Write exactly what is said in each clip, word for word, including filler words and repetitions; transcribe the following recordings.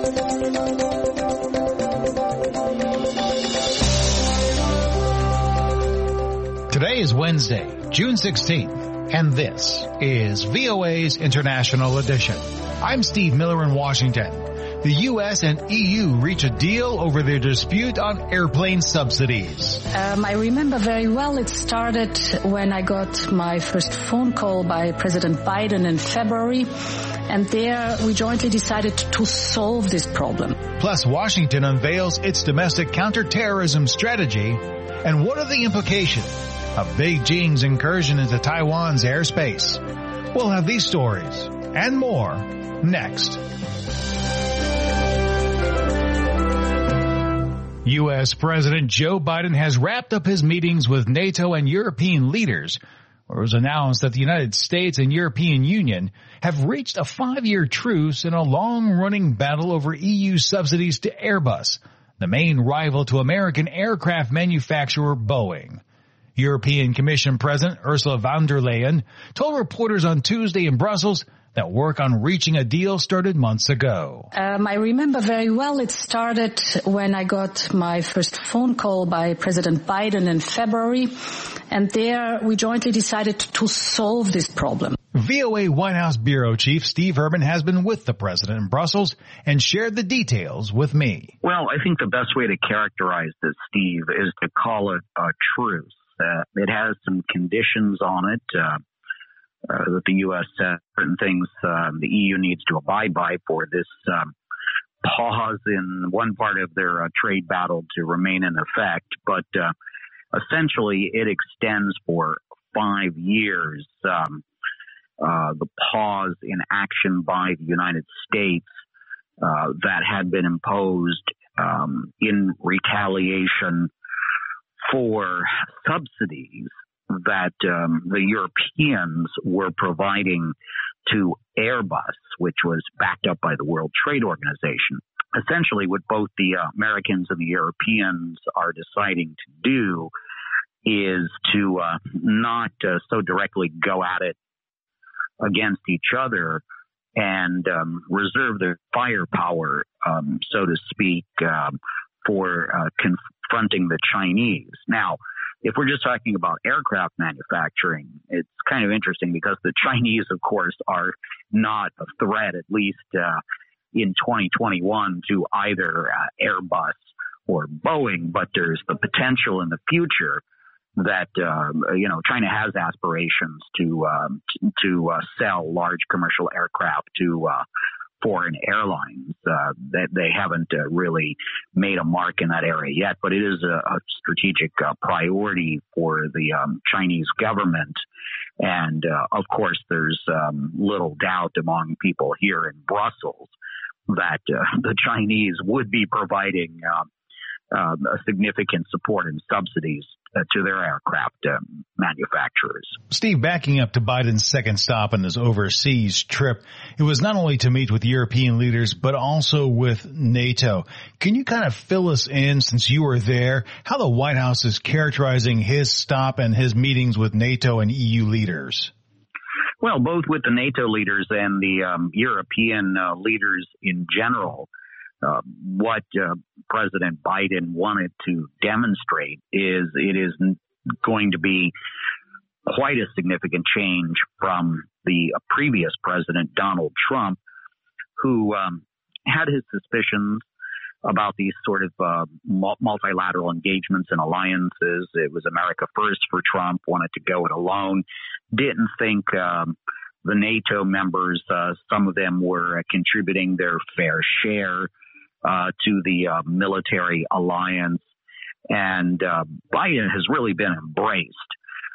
Today is Wednesday, June sixteenth, and this is V O A's International Edition. I'm Steve Miller in Washington. The U S and E U reach a deal over their dispute on airplane subsidies. Um, I remember very well it started when I got my first phone call by President Biden in February, and there we jointly decided to solve this problem. Plus, Washington unveils its domestic counterterrorism strategy, and what are the implications of Beijing's incursion into Taiwan's airspace? We'll have these stories and more next. U S. President Joe Biden has wrapped up his meetings with NATO and European leaders, where it was announced that the United States and European Union have reached a five-year truce in a long-running battle over E U subsidies to Airbus, the main rival to American aircraft manufacturer Boeing. European Commission President Ursula von der Leyen told reporters on Tuesday in Brussels that work on reaching a deal started months ago. Um, I remember very well it started when I got my first phone call by President Biden in February, and there we jointly decided to solve this problem. V O A White House Bureau Chief Steve Herman has been with the president in Brussels and shared the details with me. Well, I think the best way to characterize this, Steve, is to call it a truce. Uh, it has some conditions on it uh, uh, that the U S uh, certain things uh, the E U needs to abide by for this um, pause in one part of their uh, trade battle to remain in effect. But uh, essentially, it extends for five years. Um, uh, the pause in action by the United States uh, that had been imposed um, in retaliation for subsidies that um, the Europeans were providing to Airbus, which was backed up by the World Trade Organization. Essentially, what both the uh, Americans and the Europeans are deciding to do is to uh, not uh, so directly go at it against each other and um, reserve their firepower, um, so to speak, um, for uh, confronting the Chinese. Now, if we're just talking about aircraft manufacturing, it's kind of interesting because the Chinese, of course, are not a threat, at least uh, in twenty twenty-one, to either uh, Airbus or Boeing, but there's the potential in the future that, uh, you know, China has aspirations to, um, to, to uh, sell large commercial aircraft to uh, foreign airlines. Uh, that they haven't uh, really made a mark in that area yet, but it is a, a strategic uh, priority for the um, Chinese government. And uh, of course, there's um, little doubt among people here in Brussels that uh, the Chinese would be providing uh, uh, a significant support and subsidies Uh, to their aircraft uh, manufacturers. Steve, backing up to Biden's second stop on his overseas trip, it was not only to meet with European leaders, but also with NATO. Can you kind of fill us in, since you were there, how the White House is characterizing his stop and his meetings with NATO and E U leaders? Well, both with the NATO leaders and the um, European uh, leaders in general, Uh, what uh, President Biden wanted to demonstrate is it is going to be quite a significant change from the uh, previous president, Donald Trump, who um, had his suspicions about these sort of uh, multilateral engagements and alliances. It was America first for Trump, wanted to go it alone, didn't think um, the NATO members, uh, some of them were uh, contributing their fair share Uh, to the uh, military alliance. And uh, Biden has really been embraced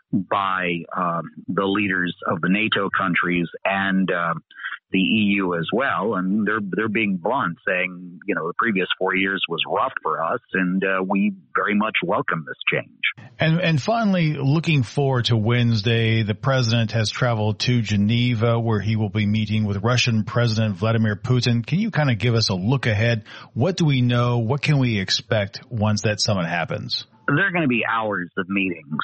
by um, the leaders of the NATO countries and uh, the E U as well. And they're they're being blunt, saying, you know, the previous four years was rough for us, and uh, we very much welcome this change. And and finally, looking forward to Wednesday, the president has traveled to Geneva, where he will be meeting with Russian President Vladimir Putin. Can you kind of give us a look ahead? What do we know? What can we expect once that summit happens? There are going to be hours of meetings.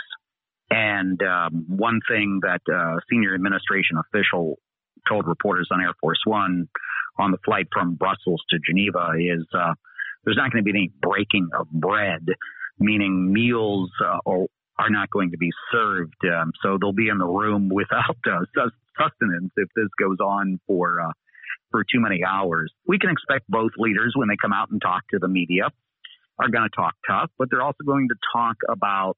And um, one thing that uh, senior administration official told reporters on Air Force One on the flight from Brussels to Geneva is uh, there's not going to be any breaking of bread, meaning meals uh, are, are not going to be served. Um, so they'll be in the room without uh, sustenance if this goes on for uh, for too many hours. We can expect both leaders, when they come out and talk to the media, are going to talk tough, but they're also going to talk about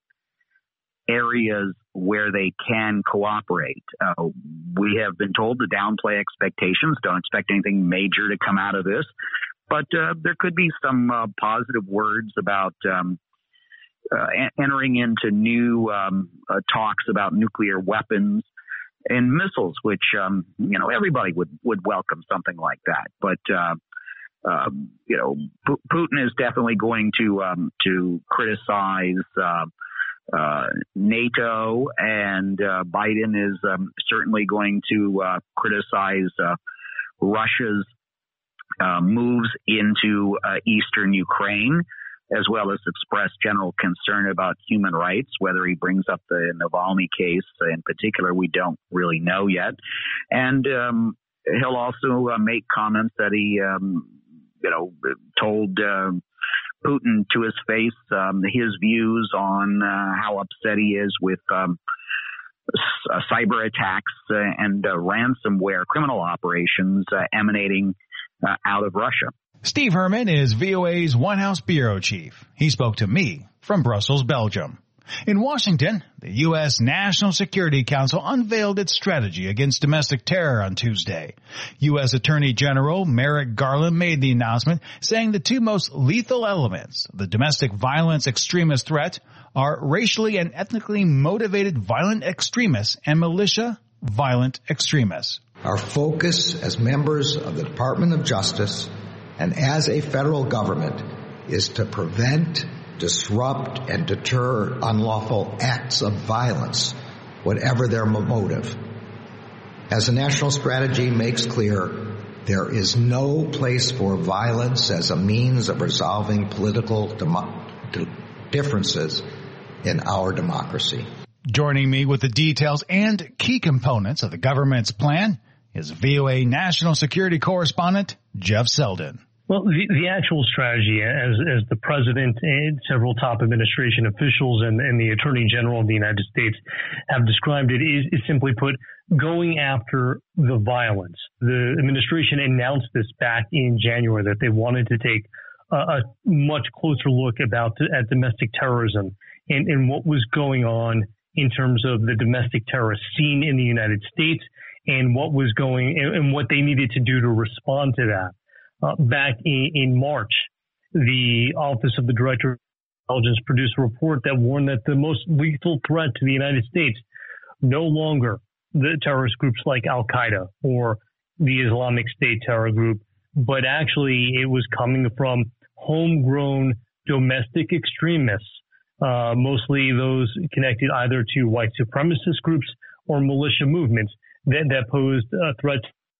areas where they can cooperate. Uh, we have been told to downplay expectations. Don't expect anything major to come out of this. But uh, there could be some uh, positive words about um, uh, entering into new um, uh, talks about nuclear weapons and missiles, which, um, you know, everybody would, would welcome something like that. But, uh, uh, you know, P- Putin is definitely going to um, to criticize uh, uh, NATO, and uh, Biden is um, certainly going to uh, criticize uh, Russia's uh, moves into uh, eastern Ukraine, as well as express general concern about human rights. Whether he brings up the Navalny case in particular, we don't really know yet. And um, he'll also uh, make comments that he, um, you know, told uh, Putin to his face um, his views on uh, how upset he is with um, uh, cyber attacks uh, and uh, ransomware criminal operations uh, emanating uh, out of Russia. Steve Herman is V O A's White House bureau chief. He spoke to me from Brussels, Belgium. In Washington, the U S National Security Council unveiled its strategy against domestic terror on Tuesday. U S Attorney General Merrick Garland made the announcement, saying the two most lethal elements of the domestic violence extremist threat are racially and ethnically motivated violent extremists and militia violent extremists. Our focus as members of the Department of Justice and as a federal government is to prevent, disrupt, and deter unlawful acts of violence, whatever their motive. As the national strategy makes clear, there is no place for violence as a means of resolving political demo- differences in our democracy. Joining me with the details and key components of the government's plan is V O A National Security Correspondent Jeff Selden. Well, the, the actual strategy, as as the president and several top administration officials and, and the Attorney General of the United States have described it, is, is simply put, going after the violence. The administration announced this back in January that they wanted to take a, a much closer look about at domestic terrorism and, and what was going on in terms of the domestic terrorist scene in the United States and what was going and, and what they needed to do to respond to that. Uh, back in, in March, the Office of the Director of Intelligence produced a report that warned that the most lethal threat to the United States, no longer the terrorist groups like Al-Qaeda or the Islamic State terror group, but actually it was coming from homegrown domestic extremists, uh, mostly those connected either to white supremacist groups or militia movements that, that posed a threat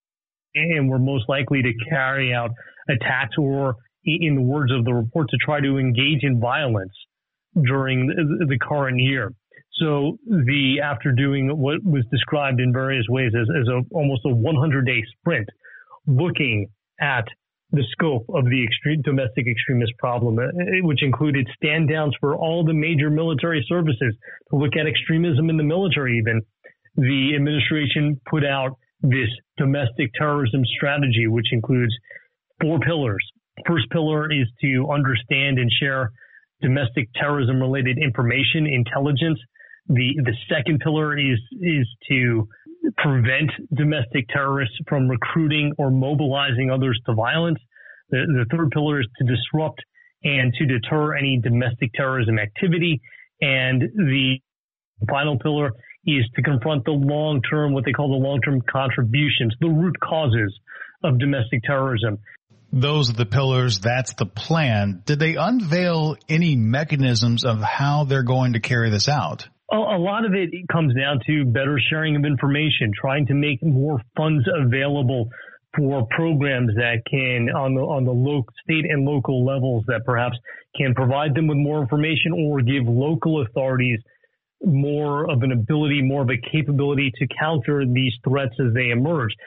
and were most likely to carry out attacks or, in the words of the report, to try to engage in violence during the, the current year. So the after doing what was described in various ways as, as a, almost a hundred day sprint, looking at the scope of the extreme, domestic extremist problem, which included stand downs for all the major military services, to look at extremism in the military even, the administration put out this domestic terrorism strategy, which includes four pillars. First pillar is to understand and share domestic terrorism related information, intelligence. The the second pillar is is to prevent domestic terrorists from recruiting or mobilizing others to violence. The, the third pillar is to disrupt and to deter any domestic terrorism activity. And the final pillar is to confront the long-term, what they call the long-term contributions, the root causes of domestic terrorism. Those are the pillars. That's the plan. Did they unveil any mechanisms of how they're going to carry this out? A lot of it comes down to better sharing of information, trying to make more funds available for programs that can, on the on the local, state and local levels, that perhaps can provide them with more information or give local authorities more of an ability, more of a capability to counter these threats as they emerge.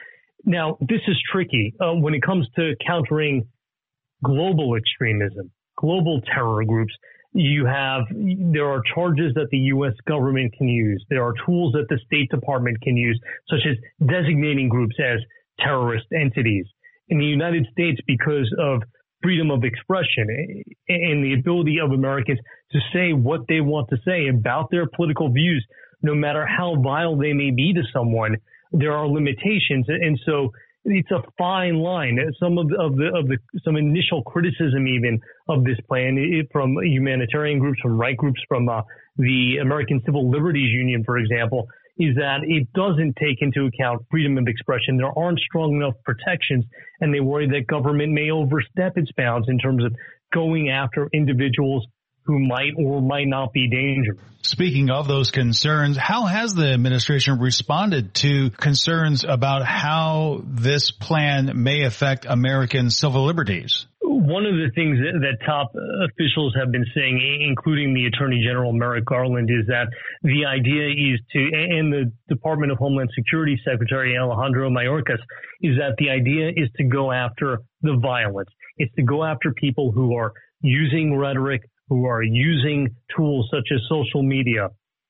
Now, this is tricky uh, when it comes to countering global extremism, global terror groups. You have, there are charges that the U S government can use. There are tools that the State Department can use, such as designating groups as terrorist entities. In the United States, because of freedom of expression and the ability of Americans to say what they want to say about their political views, no matter how vile they may be to someone, there are limitations. And so it's a fine line. Some of the, of the, of the, some initial criticism even of this plan from humanitarian groups, from right groups, from uh, the American Civil Liberties Union, for example, is that it doesn't take into account freedom of expression. There aren't strong enough protections, and they worry that government may overstep its bounds in terms of going after individuals who might or might not be dangerous. Speaking of those concerns, how has the administration responded to concerns about how this plan may affect American civil liberties? One of the things that, that top officials have been saying, including the Attorney General Merrick Garland, is that the idea is to, and the Department of Homeland Security Secretary Alejandro Mayorkas, is that the idea is to go after the violence. It's to go after people who are using rhetoric, who are using tools such as social media.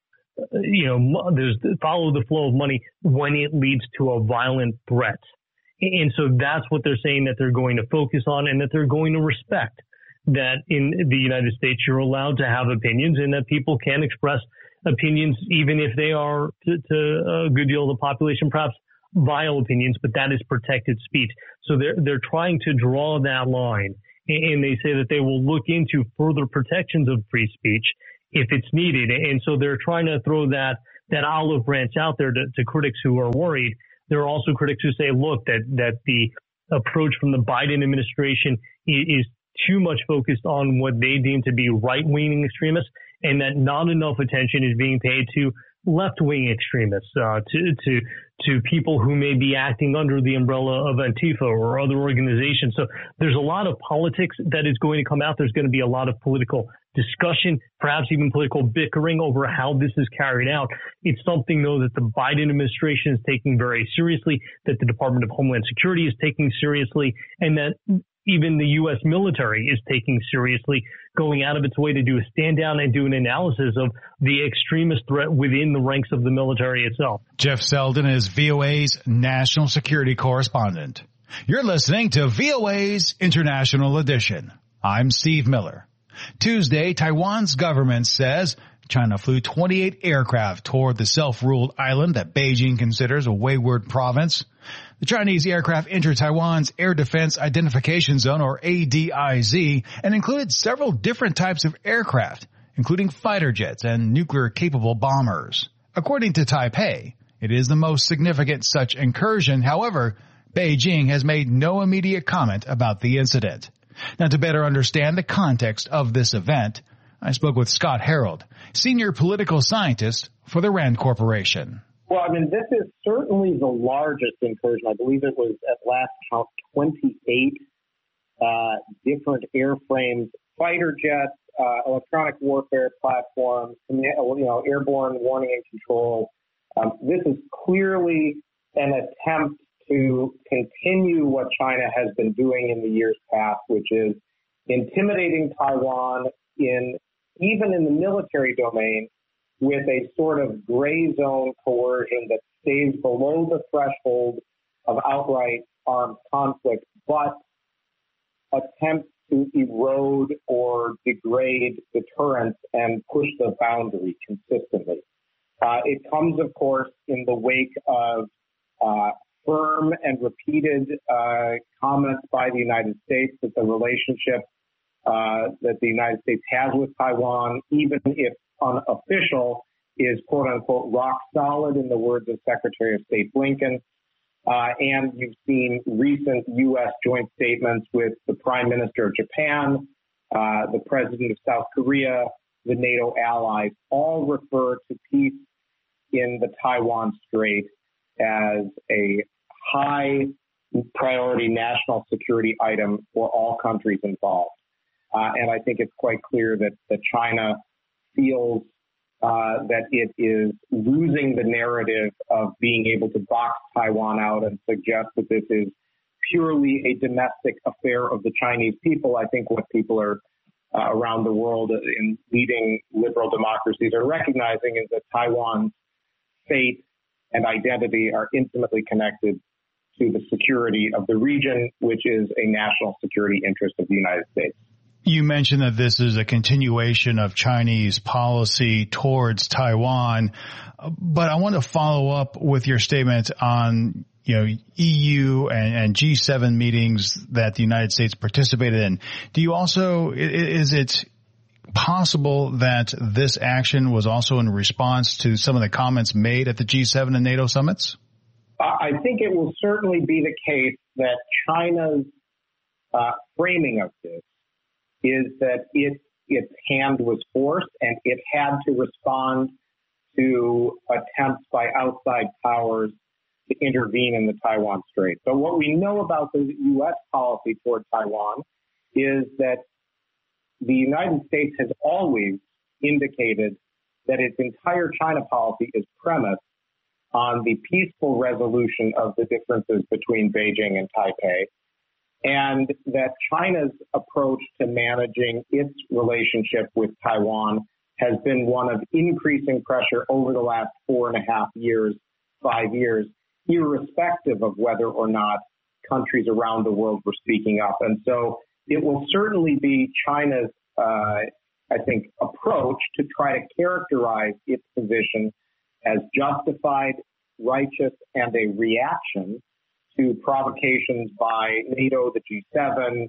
You know, there's follow the flow of money when it leads to a violent threat. And so that's what they're saying that they're going to focus on, and that they're going to respect that in the United States you're allowed to have opinions, and that people can express opinions even if they are to, to a good deal of the population, perhaps vile opinions, but that is protected speech. So they're, they're trying to draw that line. And they say that they will look into further protections of free speech if it's needed. And so they're trying to throw that, that olive branch out there to, to critics who are worried. There are also critics who say, look, that, that the approach from the Biden administration is, is too much focused on what they deem to be right-wing extremists, and that not enough attention is being paid to left-wing extremists, uh, to, to, to people who may be acting under the umbrella of Antifa or other organizations. So there's a lot of politics that is going to come out. There's going to be a lot of political discussion, perhaps even political bickering over how this is carried out. It's something, though, that the Biden administration is taking very seriously, that the Department of Homeland Security is taking seriously, and that even the U S military is taking seriously, going out of its way to do a stand down and do an analysis of the extremist threat within the ranks of the military itself. Jeff Selden is V O A's national security correspondent. You're listening to V O A's International Edition. I'm Steve Miller. Tuesday, Taiwan's government says China flew twenty-eight aircraft toward the self-ruled island that Beijing considers a wayward province. The Chinese aircraft entered Taiwan's Air Defense Identification Zone, or A D I Z, and included several different types of aircraft, including fighter jets and nuclear-capable bombers. According to Taipei, it is the most significant such incursion. However, Beijing has made no immediate comment about the incident. Now, to better understand the context of this event, I spoke with Scott Harold, senior political scientist for the RAND Corporation. Well, I mean, this is certainly the largest incursion. I believe it was at last count twenty-eight uh, different airframes, fighter jets, uh, electronic warfare platforms, you know, airborne warning and control. Um, this is clearly an attempt to continue what China has been doing in the years past, which is intimidating Taiwan in even in the military domain, with a sort of gray zone coercion that stays below the threshold of outright armed conflict, but attempts to erode or degrade deterrence and push the boundary consistently. Uh, it comes, of course, in the wake of uh, firm and repeated uh, comments by the United States that the relationship uh, that the United States has with Taiwan, even if unofficial, is quote unquote rock solid, in the words of Secretary of State Blinken. Uh, and you've seen recent U S joint statements with the Prime Minister of Japan, uh, the President of South Korea, the NATO allies, all refer to peace in the Taiwan Strait as a high priority national security item for all countries involved. Uh, and I think it's quite clear that, that China feels uh, that it is losing the narrative of being able to box Taiwan out and suggest that this is purely a domestic affair of the Chinese people. I think what people are uh, around the world in leading liberal democracies are recognizing is that Taiwan's fate and identity are intimately connected to the security of the region, which is a national security interest of the United States. You mentioned that this is a continuation of Chinese policy towards Taiwan, but I want to follow up with your statement on, you know, E U and, and G seven meetings that the United States participated in. Do you also, is it possible that this action was also in response to some of the comments made at the G seven and NATO summits? I think it will certainly be the case that China's uh, framing of this is that it, its hand was forced and it had to respond to attempts by outside powers to intervene in the Taiwan Strait. So what we know about the U S policy toward Taiwan is that the United States has always indicated that its entire China policy is premised on the peaceful resolution of the differences between Beijing and Taipei, and that China's approach to managing its relationship with Taiwan has been one of increasing pressure over the last four and a half years, five years, irrespective of whether or not countries around the world were speaking up. And so it will certainly be China's, uh, I think, approach to try to characterize its position as justified, righteous, and a reaction to provocations by NATO, the G seven,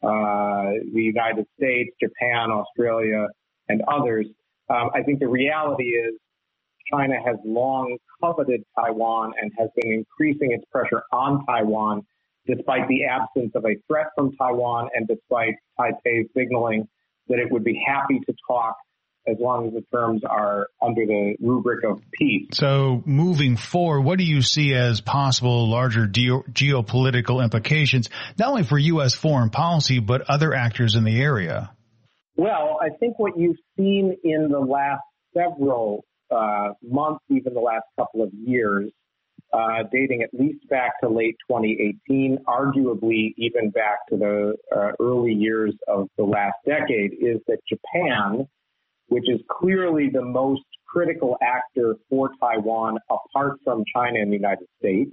uh, the United States, Japan, Australia, and others. Um, I think the reality is China has long coveted Taiwan and has been increasing its pressure on Taiwan despite the absence of a threat from Taiwan and despite Taipei signaling that it would be happy to talk as long as the terms are under the rubric of peace. So moving forward, what do you see as possible larger geo- geopolitical implications, not only for U S foreign policy, but other actors in the area? Well, I think what you've seen in the last several uh, months, even the last couple of years, uh, dating at least back to late twenty eighteen, arguably even back to the uh, early years of the last decade, is that Japan, which is clearly the most critical actor for Taiwan apart from China and the United States.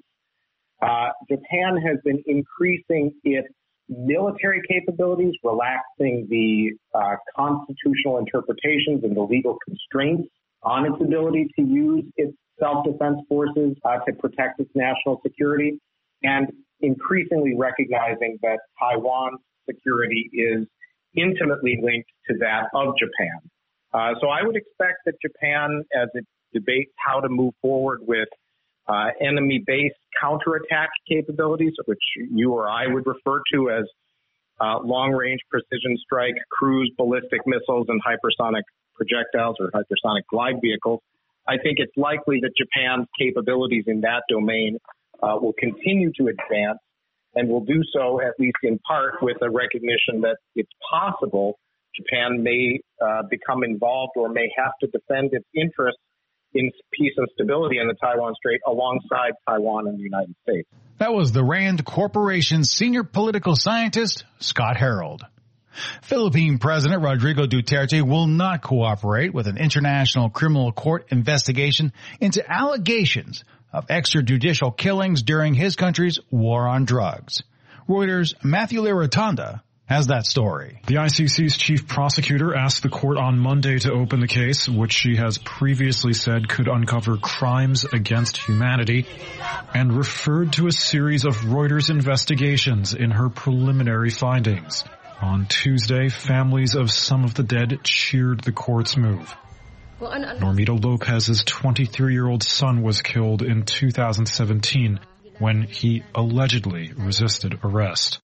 Uh, Japan has been increasing its military capabilities, relaxing the uh, constitutional interpretations and the legal constraints on its ability to use its self-defense forces uh, to protect its national security, and increasingly recognizing that Taiwan's security is intimately linked to that of Japan. Uh, so I would expect that Japan, as it debates how to move forward with uh, enemy-based counterattack capabilities, which you or I would refer to as uh, long-range precision strike, cruise ballistic missiles, and hypersonic projectiles or hypersonic glide vehicles, I think it's likely that Japan's capabilities in that domain uh, will continue to advance and will do so at least in part with a recognition that it's possible Japan may uh, become involved or may have to defend its interests in peace and stability in the Taiwan Strait alongside Taiwan and the United States. That was the Rand Corporation's senior political scientist, Scott Harold. Philippine President Rodrigo Duterte will not cooperate with an international criminal court investigation into allegations of extrajudicial killings during his country's war on drugs. Reuters' Matthew Liratanda has that story. The I C C's chief prosecutor asked the court on Monday to open the case, which she has previously said could uncover crimes against humanity, and referred to a series of Reuters investigations in her preliminary findings. On Tuesday, families of some of the dead cheered the court's move. Normito Lopez's twenty-three-year-old son was killed in two thousand seventeen when he allegedly resisted arrest.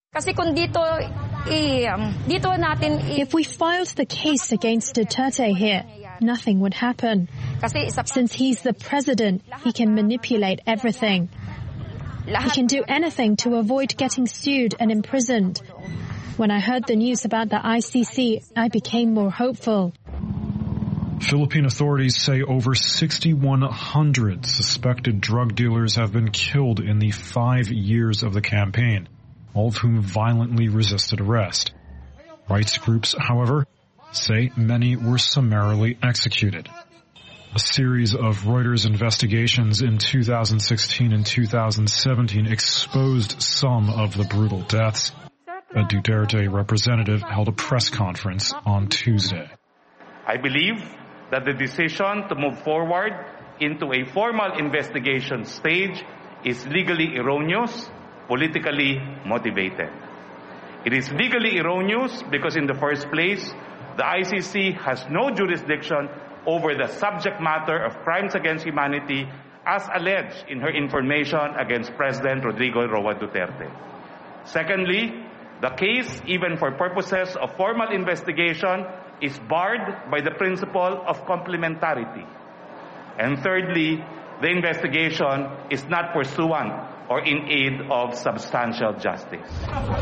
If we filed the case against Duterte here, nothing would happen. Since he's the president, he can manipulate everything. He can do anything to avoid getting sued and imprisoned. When I heard the news about the I C C, I became more hopeful. Philippine authorities say over sixty-one hundred suspected drug dealers have been killed in the five years of the campaign, all of whom violently resisted arrest. Rights groups, however, say many were summarily executed. A series of Reuters investigations in two thousand sixteen and two thousand seventeen exposed some of the brutal deaths. A Duterte representative held a press conference on Tuesday. I believe that the decision to move forward into a formal investigation stage is legally erroneous, politically motivated. It is legally erroneous because in the first place, the I C C has no jurisdiction over the subject matter of crimes against humanity as alleged in her information against President Rodrigo Roa Duterte. Secondly, the case, even for purposes of formal investigation, is barred by the principle of complementarity. And thirdly, the investigation is not pursuant or in aid of substantial justice.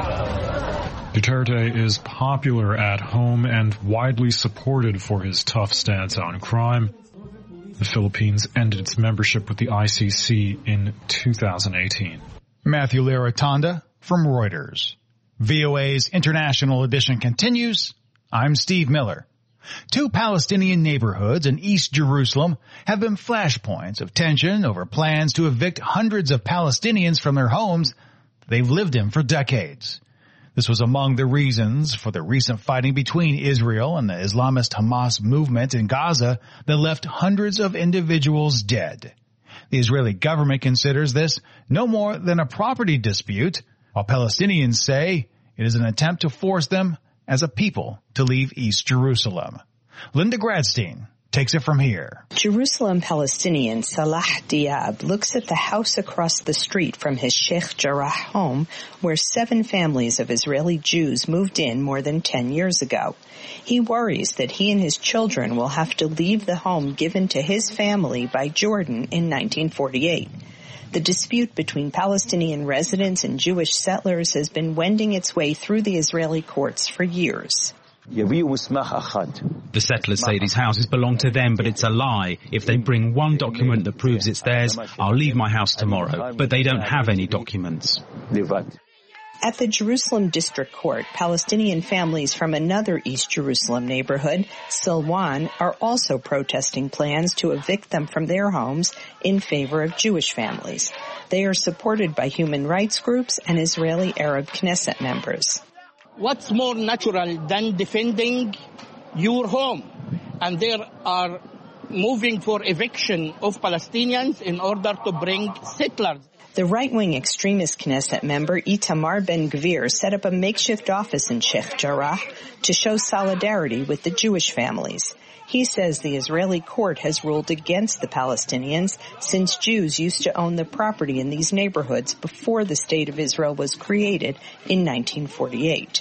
Duterte is popular at home and widely supported for his tough stance on crime. The Philippines ended its membership with the I C C in two thousand eighteen. Matthew Laratonda from Reuters. V O A's International Edition continues. I'm Steve Miller. Two Palestinian neighborhoods in East Jerusalem have been flashpoints of tension over plans to evict hundreds of Palestinians from their homes they've lived in for decades. This was among the reasons for the recent fighting between Israel and the Islamist Hamas movement in Gaza that left hundreds of individuals dead. The Israeli government considers this no more than a property dispute, while Palestinians say it is an attempt to force them as a people to leave East Jerusalem. Linda Gradstein takes it from here. Jerusalem Palestinian Salah Diab looks at the house across the street from his Sheikh Jarrah home, where seven families of Israeli Jews moved in more than ten years ago. He worries that he and his children will have to leave the home given to his family by Jordan in nineteen forty-eight. The dispute between Palestinian residents and Jewish settlers has been wending its way through the Israeli courts for years. The settlers say these houses belong to them, but it's a lie. If they bring one document that proves it's theirs, I'll leave my house tomorrow. But they don't have any documents. At the Jerusalem District Court, Palestinian families from another East Jerusalem neighborhood, Silwan, are also protesting plans to evict them from their homes in favor of Jewish families. They are supported by human rights groups and Israeli Arab Knesset members. What's more natural than defending your home? And they are moving for eviction of Palestinians in order to bring settlers. The right-wing extremist Knesset member Itamar Ben-Gvir set up a makeshift office in Sheikh Jarrah to show solidarity with the Jewish families. He says the Israeli court has ruled against the Palestinians since Jews used to own the property in these neighborhoods before the State of Israel was created in nineteen forty-eight.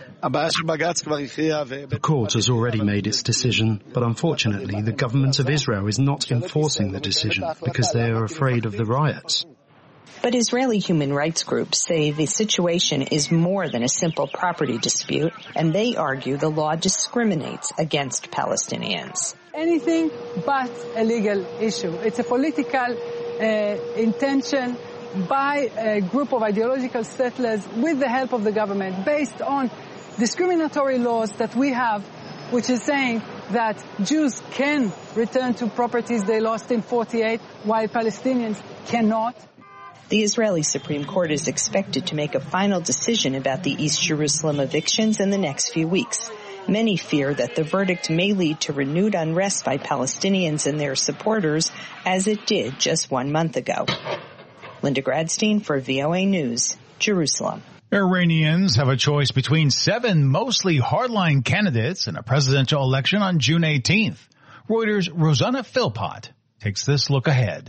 The court has already made its decision, but unfortunately the government of Israel is not enforcing the decision because they are afraid of the riots. But Israeli human rights groups say the situation is more than a simple property dispute, and they argue the law discriminates against Palestinians. Anything but a legal issue. It's a political uh, intention by a group of ideological settlers with the help of the government based on discriminatory laws that we have, which is saying that Jews can return to properties they lost in forty-eight while Palestinians cannot. The Israeli Supreme Court is expected to make a final decision about the East Jerusalem evictions in the next few weeks. Many fear that the verdict may lead to renewed unrest by Palestinians and their supporters, as it did just one month ago. Linda Gradstein for V O A News, Jerusalem. Iranians have a choice between seven mostly hardline candidates in a presidential election on June eighteenth. Reuters' Rosanna Philpott takes this look ahead.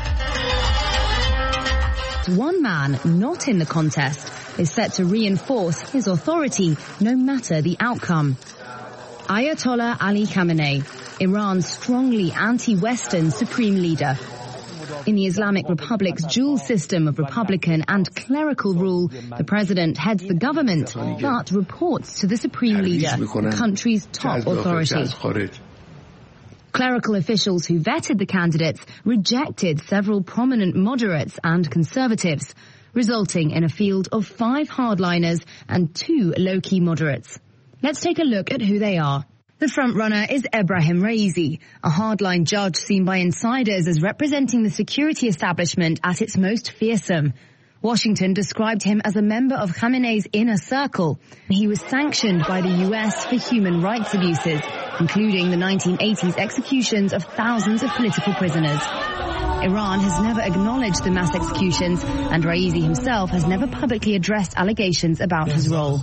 One man not in the contest is set to reinforce his authority no matter the outcome. Ayatollah Ali Khamenei, Iran's strongly anti-Western supreme leader. In the Islamic Republic's dual system of republican and clerical rule, the president heads the government, but reports to the supreme leader, the country's top authority. Clerical officials who vetted the candidates rejected several prominent moderates and conservatives, resulting in a field of five hardliners and two low-key moderates. Let's take a look at who they are. The frontrunner is Ebrahim Raisi, a hardline judge seen by insiders as representing the security establishment at its most fearsome. Washington described him as a member of Khamenei's inner circle. He was sanctioned by the U S for human rights abuses, including the nineteen eighties executions of thousands of political prisoners. Iran has never acknowledged the mass executions, and Raisi himself has never publicly addressed allegations about his role.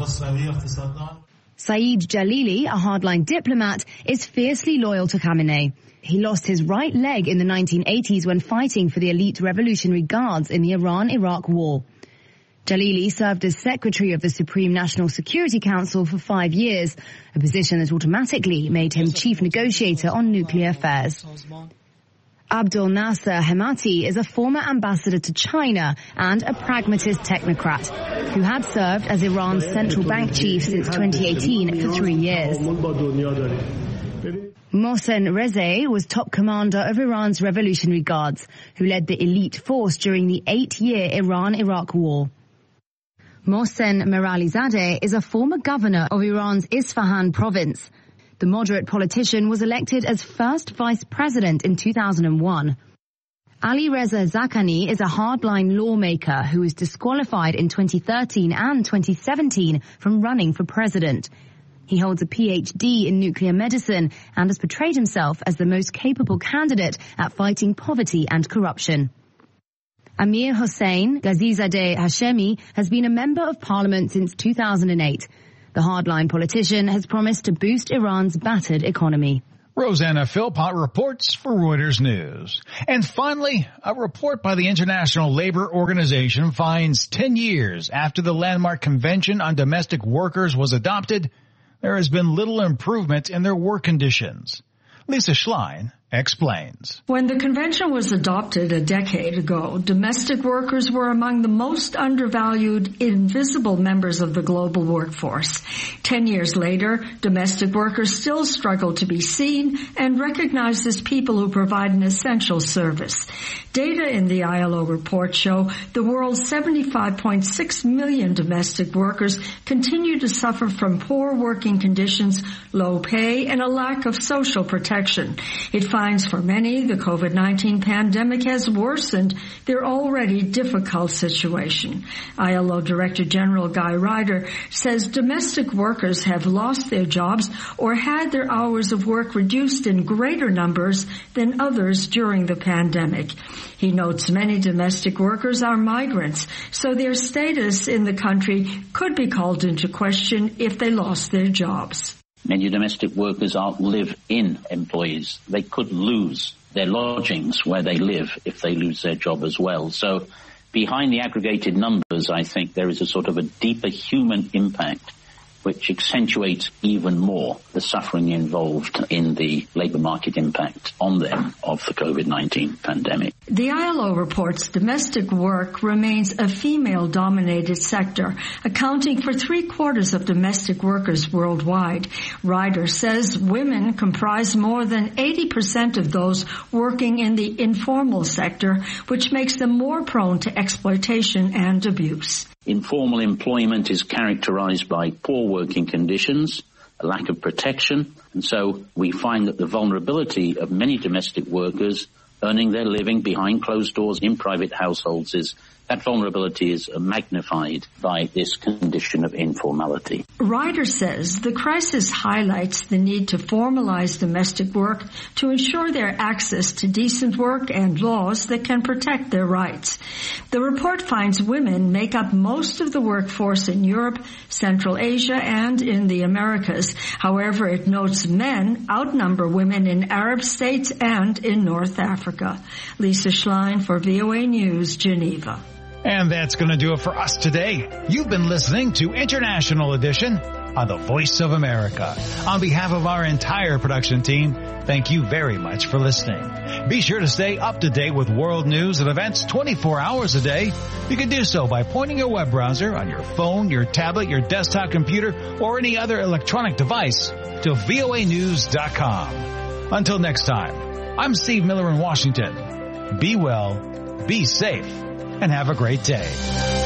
Saeed Jalili, a hardline diplomat, is fiercely loyal to Khamenei. He lost his right leg in the nineteen eighties when fighting for the elite Revolutionary Guards in the Iran-Iraq War. Jalili served as Secretary of the Supreme National Security Council for five years, a position that automatically made him Chief Negotiator on Nuclear Affairs. Abdul Nasser Hemati is a former ambassador to China and a pragmatist technocrat who had served as Iran's central bank chief since twenty eighteen for three years. Mohsen Rezai was top commander of Iran's Revolutionary Guards, who led the elite force during the eight-year Iran-Iraq War. Mohsen Meralizadeh is a former governor of Iran's Isfahan province. The moderate politician was elected as first vice president in two thousand one. Ali Reza Zakani is a hardline lawmaker who was disqualified in twenty thirteen and twenty seventeen from running for president. He holds a P H D in nuclear medicine and has portrayed himself as the most capable candidate at fighting poverty and corruption. Amir Hossein Ghazizadeh Hashemi has been a member of parliament since two thousand eight. The hardline politician has promised to boost Iran's battered economy. Rosanna Philpott reports for Reuters News. And finally, a report by the International Labor Organization finds ten years after the landmark Convention on Domestic Workers was adopted, there has been little improvement in their work conditions. Lisa Schlein explains. When the convention was adopted a decade ago, domestic workers were among the most undervalued, invisible members of the global workforce. Ten years later, domestic workers still struggle to be seen and recognized as people who provide an essential service. Data in the I L O report show the world's seventy-five point six million domestic workers continue to suffer from poor working conditions, low pay, and a lack of social protection. It finds for many the COVID nineteen pandemic has worsened their already difficult situation. I L O Director General Guy Ryder says domestic workers have lost their jobs or had their hours of work reduced in greater numbers than others during the pandemic. He notes many domestic workers are migrants, so their status in the country could be called into question if they lost their jobs. Many domestic workers aren't live-in employees. They could lose their lodgings where they live if they lose their job as well. So behind the aggregated numbers, I think there is a sort of a deeper human impact which accentuates even more the suffering involved in the labour market impact on them of the COVID nineteen pandemic. The I L O reports domestic work remains a female-dominated sector, accounting for three-quarters of domestic workers worldwide. Ryder says women comprise more than eighty percent of those working in the informal sector, which makes them more prone to exploitation and abuse. Informal employment is characterized by poor working conditions, a lack of protection, and so we find that the vulnerability of many domestic workers earning their living behind closed doors in private households is that vulnerability is magnified by this condition of informality. Ryder says the crisis highlights the need to formalize domestic work to ensure their access to decent work and laws that can protect their rights. The report finds women make up most of the workforce in Europe, Central Asia, and in the Americas. However, it notes men outnumber women in Arab states and in North Africa. Lisa Schlein for V O A News, Geneva. And that's going to do it for us today. You've been listening to International Edition on the Voice of America. On behalf of our entire production team, thank you very much for listening. Be sure to stay up to date with world news and events twenty-four hours a day. You can do so by pointing your web browser on your phone, your tablet, your desktop computer, or any other electronic device to voa news dot com. Until next time, I'm Steve Miller in Washington. Be well, be safe, and have a great day.